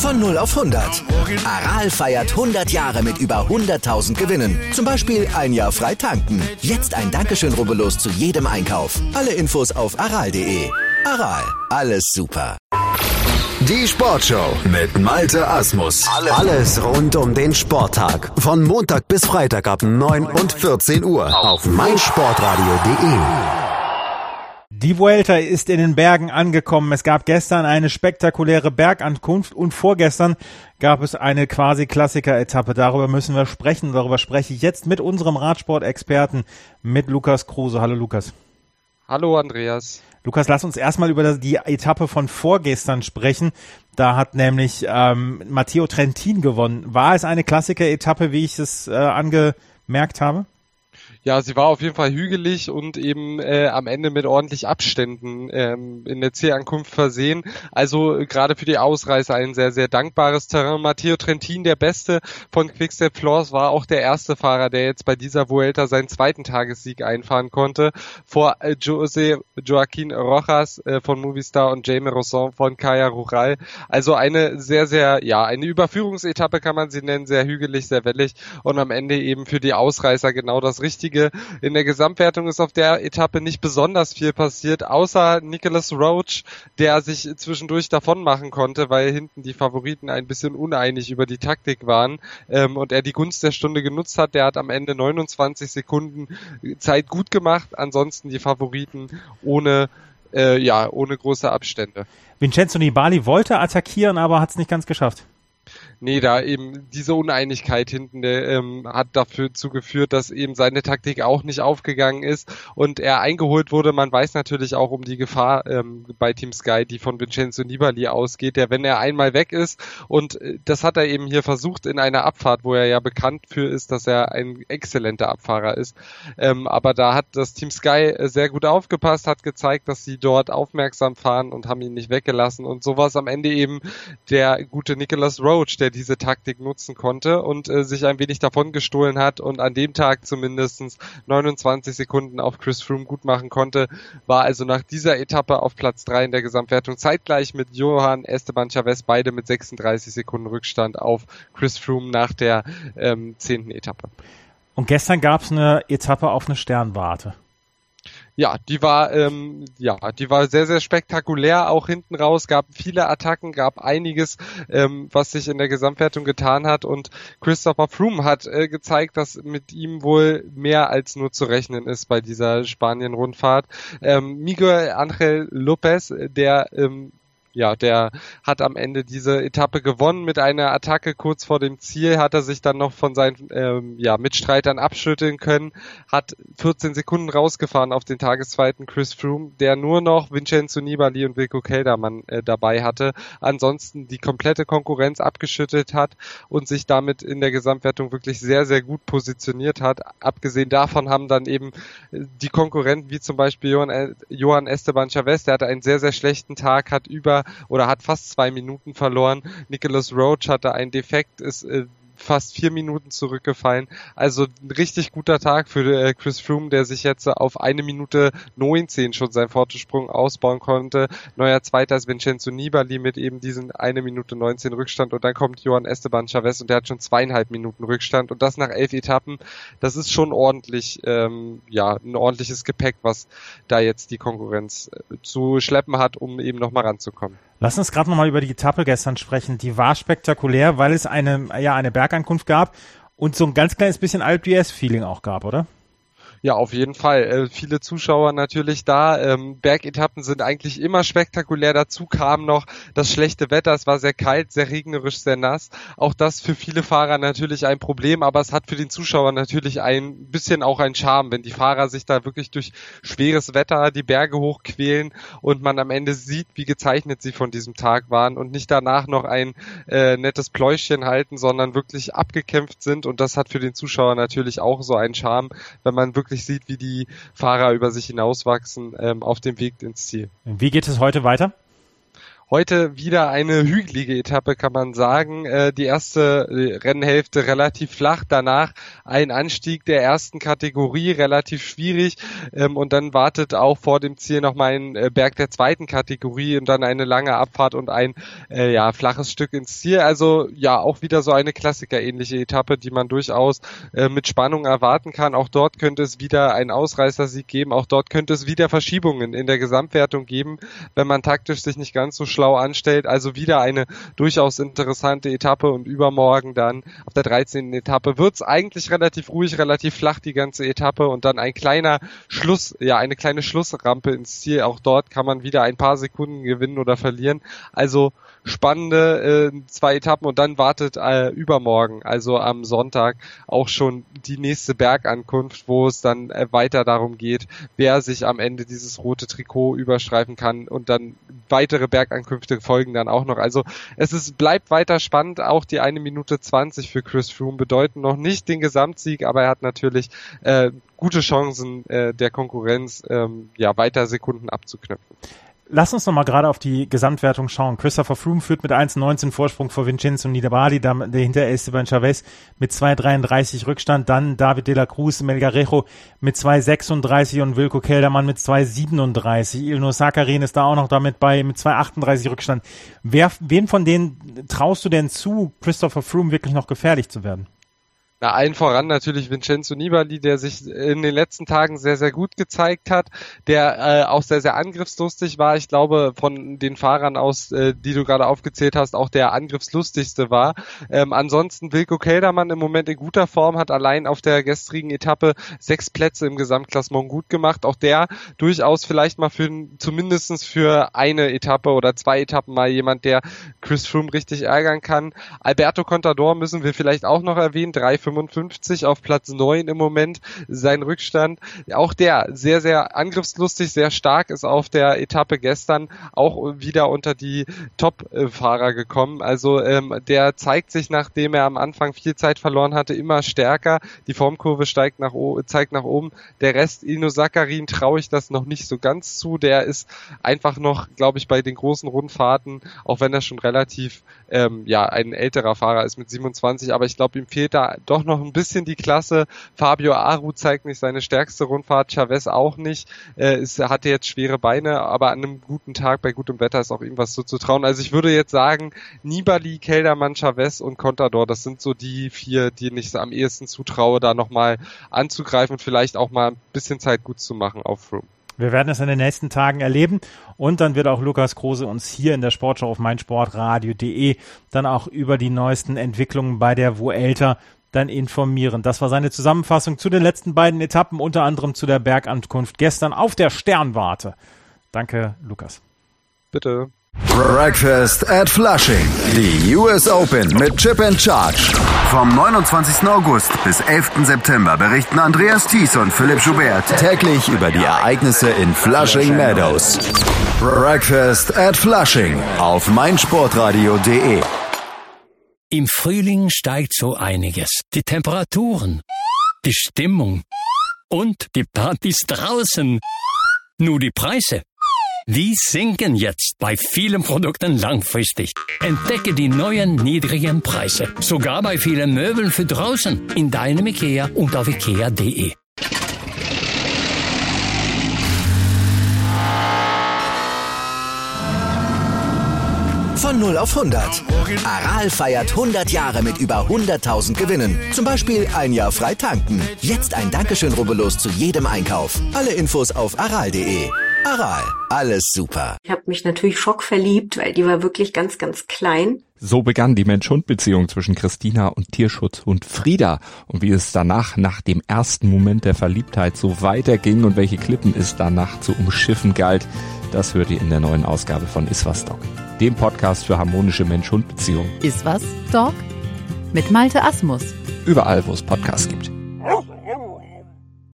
Von 0 auf 100. Aral feiert 100 Jahre mit über 100.000 Gewinnen. Zum Beispiel ein Jahr frei tanken. Jetzt ein Dankeschön, rubbellos zu jedem Einkauf. Alle Infos auf aral.de. Aral, alles super. Die Sportshow mit Malte Asmus. Alles rund um den Sporttag. Von Montag bis Freitag ab 9 und 14 Uhr auf meinsportradio.de. Die Vuelta ist in den Bergen angekommen. Es gab gestern eine spektakuläre Bergankunft und vorgestern gab es eine quasi Klassiker-Etappe. Darüber müssen wir sprechen. Darüber spreche ich jetzt mit unserem Radsport-Experten, mit Lukas Kruse. Hallo Lukas. Hallo Andreas. Lukas, lass uns erstmal über die Etappe von vorgestern sprechen. Da hat nämlich Matteo Trentin gewonnen. War es eine Klassiker-Etappe, wie ich es angemerkt habe? Ja, sie war auf jeden Fall hügelig und eben am Ende mit ordentlich Abständen in der Zielankunft versehen. Also gerade für die Ausreißer ein sehr, sehr dankbares Terrain. Matteo Trentin, der Beste von Quick-Step Floors, war auch der erste Fahrer, der jetzt bei dieser Vuelta seinen zweiten Tagessieg einfahren konnte. Vor José Joaquín Rojas von Movistar und Jaime Rosson von Caja Rural. Also eine sehr, sehr, eine Überführungsetappe kann man sie nennen, sehr hügelig, sehr wellig und am Ende eben für die Ausreißer genau das Richtige. In der Gesamtwertung ist auf der Etappe nicht besonders viel passiert, außer Nicholas Roach, der sich zwischendurch davon machen konnte, weil hinten die Favoriten ein bisschen uneinig über die Taktik waren und er die Gunst der Stunde genutzt hat. Der hat am Ende 29 Sekunden Zeit gut gemacht, ansonsten die Favoriten ohne große Abstände. Vincenzo Nibali wollte attackieren, aber hat es nicht ganz geschafft. Nee, da eben diese Uneinigkeit hinten hat dafür geführt, dass eben seine Taktik auch nicht aufgegangen ist und er eingeholt wurde. Man weiß natürlich auch um die Gefahr bei Team Sky, die von Vincenzo Nibali ausgeht, der, wenn er einmal weg ist, und das hat er eben hier versucht in einer Abfahrt, wo er ja bekannt für ist, dass er ein exzellenter Abfahrer ist. Aber da hat das Team Sky sehr gut aufgepasst, hat gezeigt, dass sie dort aufmerksam fahren und haben ihn nicht weggelassen und so war es am Ende eben der gute Nicholas Roach, der diese Taktik nutzen konnte und sich ein wenig davon gestohlen hat und an dem Tag zumindest 29 Sekunden auf Chris Froome gut machen konnte, war also nach dieser Etappe auf Platz 3 in der Gesamtwertung, zeitgleich mit Johan Esteban Chavez, beide mit 36 Sekunden Rückstand auf Chris Froome nach der 10. Etappe. Und gestern gab es eine Etappe auf eine Sternwarte. Ja, die war sehr, sehr spektakulär, auch hinten raus, gab viele Attacken, gab einiges, was sich in der Gesamtwertung getan hat und Christopher Froome hat gezeigt, dass mit ihm wohl mehr als nur zu rechnen ist bei dieser Spanien-Rundfahrt. Miguel Ángel López, der hat am Ende diese Etappe gewonnen mit einer Attacke kurz vor dem Ziel, hat er sich dann noch von seinen Mitstreitern abschütteln können, hat 14 Sekunden rausgefahren auf den Tageszweiten Chris Froome, der nur noch Vincenzo Nibali und Wilco Kelderman dabei hatte, ansonsten die komplette Konkurrenz abgeschüttelt hat und sich damit in der Gesamtwertung wirklich sehr, sehr gut positioniert hat. Abgesehen davon haben dann eben die Konkurrenten wie zum Beispiel Johan Esteban Chavez, der hatte einen sehr, sehr schlechten Tag, hat fast 2 Minuten verloren. Nicholas Roach hatte einen Defekt, ist fast 4 Minuten zurückgefallen. Also ein richtig guter Tag für Chris Froome, der sich jetzt auf 1 Minute 19 schon seinen Vorsprung ausbauen konnte. Neuer Zweiter ist Vincenzo Nibali mit eben diesen 1 Minute 19 Rückstand und dann kommt Johan Esteban Chavez und der hat schon 2,5 Minuten Rückstand und das nach 11 Etappen. Das ist schon ordentlich, ein ordentliches Gepäck, was da jetzt die Konkurrenz zu schleppen hat, um eben nochmal ranzukommen. Lass uns gerade nochmal über die Etappe gestern sprechen. Die war spektakulär, weil es eine Bergankunft gab und so ein ganz kleines bisschen Alpe d'Huez-Feeling auch gab, oder? Ja, auf jeden Fall. Viele Zuschauer natürlich da. Bergetappen sind eigentlich immer spektakulär. Dazu kam noch das schlechte Wetter. Es war sehr kalt, sehr regnerisch, sehr nass. Auch das für viele Fahrer natürlich ein Problem, aber es hat für den Zuschauer natürlich ein bisschen auch einen Charme, wenn die Fahrer sich da wirklich durch schweres Wetter die Berge hochquälen und man am Ende sieht, wie gezeichnet sie von diesem Tag waren und nicht danach noch ein nettes Pläuschchen halten, sondern wirklich abgekämpft sind und das hat für den Zuschauer natürlich auch so einen Charme, wenn man wirklich sieht, wie die Fahrer über sich hinauswachsen auf dem Weg ins Ziel. Wie geht es heute weiter? Heute wieder eine hügelige Etappe, kann man sagen. Die erste Rennhälfte relativ flach, danach ein Anstieg der ersten Kategorie, relativ schwierig, und dann wartet auch vor dem Ziel nochmal ein Berg der zweiten Kategorie und dann eine lange Abfahrt und ein flaches Stück ins Ziel. Also ja, auch wieder so eine Klassiker-ähnliche Etappe, die man durchaus mit Spannung erwarten kann. Auch dort könnte es wieder einen Ausreißersieg geben, auch dort könnte es wieder Verschiebungen in der Gesamtwertung geben, wenn man taktisch sich nicht ganz so schlau anstellt. Also wieder eine durchaus interessante Etappe und übermorgen dann auf der 13. Etappe wird es eigentlich relativ ruhig, relativ flach die ganze Etappe und dann ein kleiner Schluss, eine kleine Schlussrampe ins Ziel. Auch dort kann man wieder ein paar Sekunden gewinnen oder verlieren. Also spannende 2 Etappen und dann wartet übermorgen, also am Sonntag, auch schon die nächste Bergankunft, wo es dann weiter darum geht, wer sich am Ende dieses rote Trikot überstreifen kann und dann weitere Bergankünfte folgen dann auch noch. Also bleibt weiter spannend, auch die 1 Minute 20 für Chris Froome bedeuten noch nicht den Gesamtsieg, aber er hat natürlich gute Chancen der Konkurrenz weiter Sekunden abzuknüpfen. Lass uns noch mal gerade auf die Gesamtwertung schauen. Christopher Froome führt mit 1,19 Vorsprung vor Vincenzo Nibali, dahinter Esteban Chaves mit 2,33 Rückstand, dann David de la Cruz, Melgarejo mit 2,36 und Wilco Kelderman mit 2,37. Ilnur Zakarin ist da auch noch damit bei mit 2,38 Rückstand. Wen von denen traust du denn zu, Christopher Froome wirklich noch gefährlich zu werden? Allen voran natürlich Vincenzo Nibali, der sich in den letzten Tagen sehr, sehr gut gezeigt hat, der auch sehr, sehr angriffslustig war. Ich glaube, von den Fahrern aus, die du gerade aufgezählt hast, auch der angriffslustigste war. Ansonsten Wilco Kelderman im Moment in guter Form, hat allein auf der gestrigen Etappe 6 Plätze im Gesamtklassement gut gemacht. Auch der durchaus vielleicht mal zumindest für eine Etappe oder 2 Etappen mal jemand, der Chris Froome richtig ärgern kann. Alberto Contador müssen wir vielleicht auch noch erwähnen, 3,55 auf Platz 9 im Moment, sein Rückstand. Auch der sehr, sehr angriffslustig, sehr stark, ist auf der Etappe gestern auch wieder unter die Top-Fahrer gekommen. Also der zeigt sich, nachdem er am Anfang viel Zeit verloren hatte, immer stärker. Die Formkurve zeigt nach oben. Der Rest, Ilnur Zakarin, traue ich das noch nicht so ganz zu. Der ist einfach noch, glaube ich, bei den großen Rundfahrten, auch wenn er schon relativ ein älterer Fahrer ist mit 27, aber ich glaube, ihm fehlt da doch noch ein bisschen die Klasse. Fabio Aru zeigt nicht seine stärkste Rundfahrt, Chaves auch nicht. Er hatte jetzt schwere Beine, aber an einem guten Tag, bei gutem Wetter ist auch ihm was zuzutrauen. Also ich würde jetzt sagen, Nibali, Kelderman, Chaves und Contador, das sind so die 4, denen ich am ehesten zutraue, da nochmal anzugreifen und vielleicht auch mal ein bisschen Zeit gut zu machen auf Froome. Wir werden es in den nächsten Tagen erleben und dann wird auch Lukas Kruse uns hier in der Sportschau auf meinsportradio.de dann auch über die neuesten Entwicklungen bei der Vuelta dann informieren. Das war seine Zusammenfassung zu den letzten beiden Etappen, unter anderem zu der Bergankunft gestern auf der Sternwarte. Danke, Lukas. Bitte. Breakfast at Flushing. Die US Open mit Chip and Charge. Vom 29. August bis 11. September berichten Andreas Thies und Philipp Joubert täglich über die Ereignisse in Flushing Meadows. Breakfast at Flushing auf meinsportradio.de. Im Frühling steigt so einiges. Die Temperaturen, die Stimmung und die Partys draußen. Nur die Preise, die sinken jetzt bei vielen Produkten langfristig. Entdecke die neuen niedrigen Preise. Sogar bei vielen Möbeln für draußen. In deinem IKEA und auf ikea.de. Von 0 auf 100. Aral feiert 100 Jahre mit über 100.000 Gewinnen. Zum Beispiel ein Jahr frei tanken. Jetzt ein Dankeschön, rubbellos zu jedem Einkauf. Alle Infos auf aral.de. Aral, alles super. Ich habe mich natürlich schockverliebt, weil die war wirklich ganz, ganz klein. So begann die Mensch-Hund-Beziehung zwischen Christina und Tierschutzhund Frieda. Und wie es danach, nach dem ersten Moment der Verliebtheit, so weiterging und welche Klippen es danach zu umschiffen galt, das hört ihr in der neuen Ausgabe von Iswas Dog, dem Podcast für harmonische Mensch-Hund-Beziehungen. Iswas Dog? Mit Malte Asmus. Überall, wo es Podcasts gibt.